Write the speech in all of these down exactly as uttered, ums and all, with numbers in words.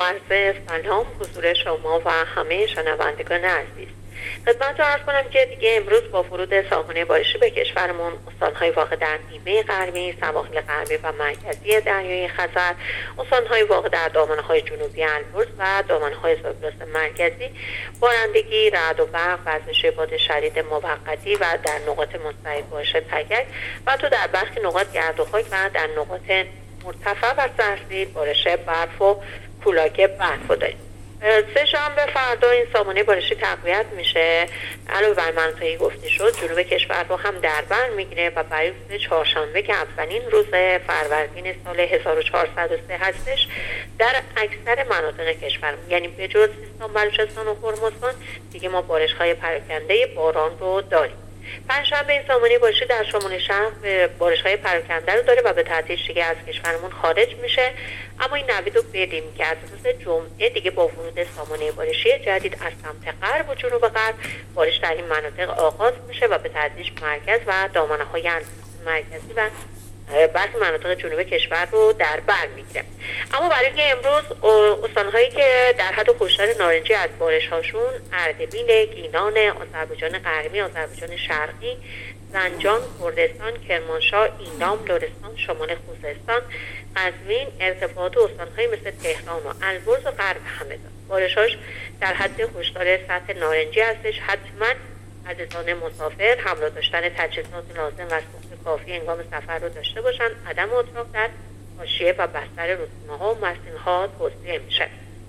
عرض سلام حضور شما و همه شنوندگان عزیز. خدمتتون عرض کنم که دیگه امروز با فرود سامانه بارشی به کشورمون استانهای واقع در نیمه غربی، سواحل غربی و مرکزی دریای خزر، استانهای واقع در دامنه‌های جنوبی البرز و دامنه‌های زاگرس مرکزی بارندگی، رعد و برق، وزش باد شدید موقتی و در نقاط مستعد باشه تگک و تو در برخی نقاط گرد و خاک و در نقاط مرتفع و سرسیر بارش برف و کولاک برف داریم. سه شنبه فردا این سامانه بارشی تقویت میشه. علاوه بر مناطقی گفته شد جنوب کشور رو هم در بر میگیره و برای روز چهارشنبه که اولین روز فروردین سال هزار و چهارصد و سه هستش در اکثر مناطق کشور، یعنی به جز سیستان، بلوچستان و هرمزگان دیگه ما بارش های پراکنده باران رو داریم. پنجشنبه این سامانه بارشی در شمال شرق بارش های پراکنده رو داره و به تدریج دیگه از کشورمون خارج میشه. اما این نوید رو بدیم که از روز جمعه دیگه با ورود سامانه بارشی جدید از سمت غرب و جنوب غرب بارش در این مناطق آغاز میشه و به تدریج مرکز و دامنه های مرکزی و برخی مناطق جنوب کشور رو در بر میگیره. اما برای امروز استانهایی که در حد هشدار نارنجی از بارش هاشون اردبیل، گیلان، آذربایجان غربی، آذربایجان شرقی، زنجان، کردستان، کرمانشاه، ایلام، لرستان، شمال خوزستان، قزوین، ارتفاعات استانهایی مثل تهران و البرز و غرب همدان بارشاش در حد هشدار سطح نارنجی هستش. حتما عزیزان مسافر همراه داشتن تجهیزات لازم و سوخت کافی هنگام سفر رو داشته باشن. عدم اتراق در حاشیه و بستر رودخانه‌ها و مسیرها توصیه میشه.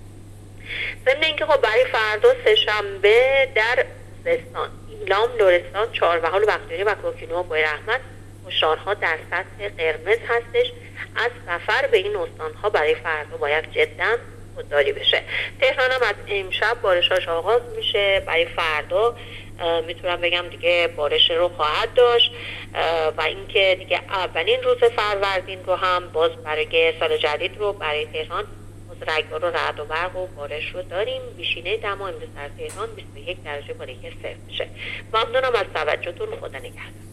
ضمن اینکه خب برای فردا سه شنبه در خوزستان، ایلام، لرستان، چهارمحال و بختیاری و کوکینو و بویراحمد هشدارها در سطح قرمز هستش. از سفر به این استانها برای فردا باید جدا خودداری بشه. تهران هم از امشب بارشاش آغاز میشه. برای فردا میتونم بگم دیگه بارش رو خواهد داشت و اینکه دیگه اولین روز فروردین رو هم باز برای سال جدید رو برای تهران رگبار و رعد و برق و بارش رو داریم. بیشینه دما امروز در تهران بیست و یک درجه بالا صفر میشه. ممنونم از توجهتون. خدا نگهدار.